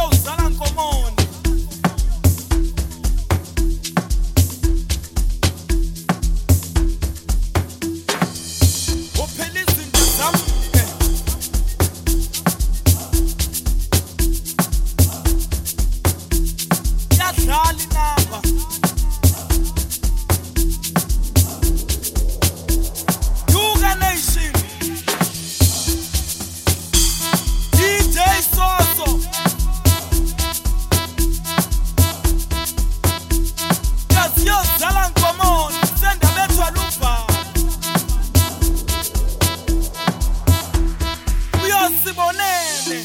siyawuzala nkomoni uphela izinto zami yadlala inamba Yuga Nation DJ Soso Yasiyozala nkomoni senda bethwa luvalo uyosibonele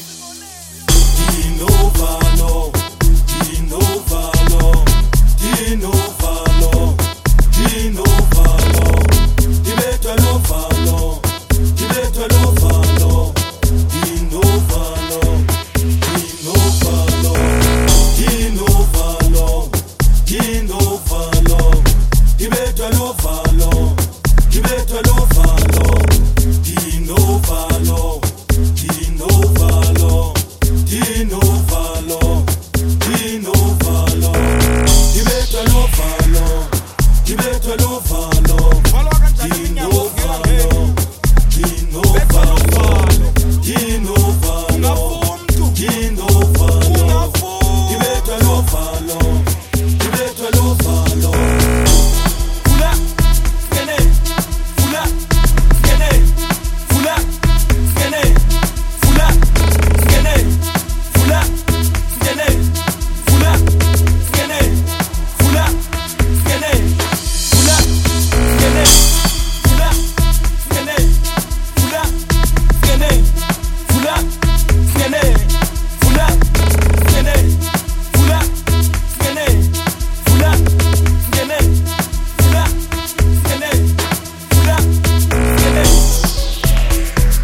Dinovalo Dinovalo Dinovalo Dinovalo Dibetwa lovalo Dibetwa lovalo Dinovalo Dinovalo Dinovalo Dinovalo Dibetwa lovalo Dibetwa lovalo Dinovalo Dinovalo Dinovalo Dinovalo Dibetwa lovalo Dibetwa lovalo Valwa kanjani inyama Dinovalo Dinovalo Dinovalo Ungafumuntu Dinovalo Ungafumuntu Dibetwa lovalo Dibetwa lovalo Fula Skene Fula Skene Fula Skene Fula Skene Fula Skene Fula Skene Fula Skene Fula Skene Fula Skene Fula Skene Fula Skene Fula Skene Fula Skene Fula Skene Fula Skene Fula Skene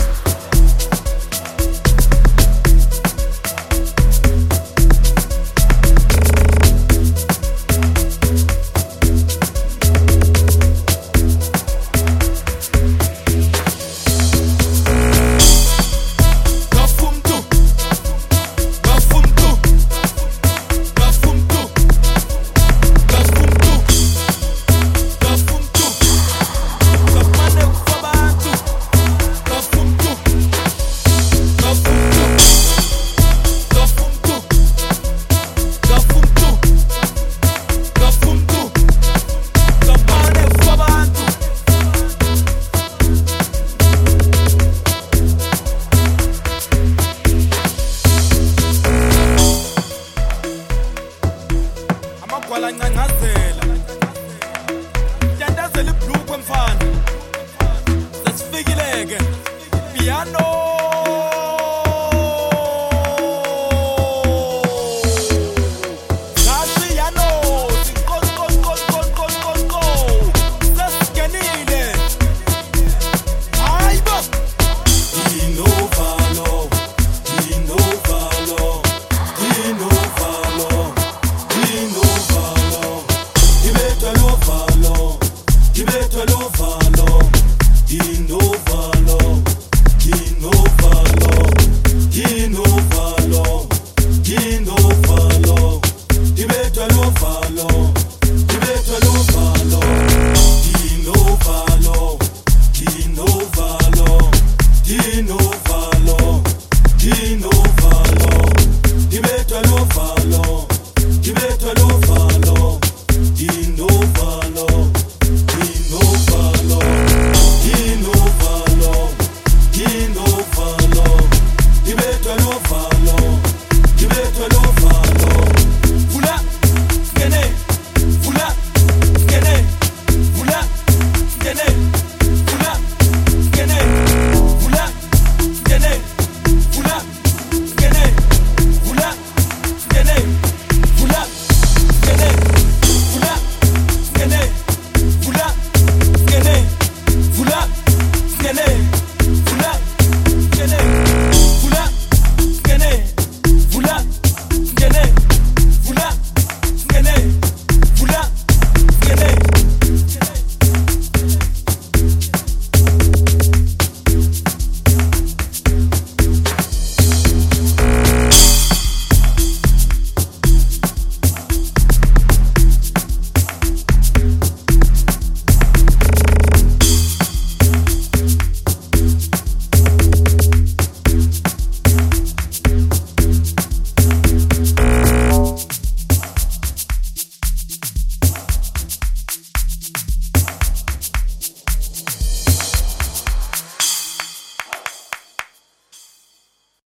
Gafumtu Gafumtu Gafumtu Gafumtu Gafumtu Gafumane kufabantu Gafumtu Gafumtu Gafumtu Gafumtu Gafumtu Gafumane kufabantu amagwala ncancazela yandazela ibhlukwe mfana sesifikileke piano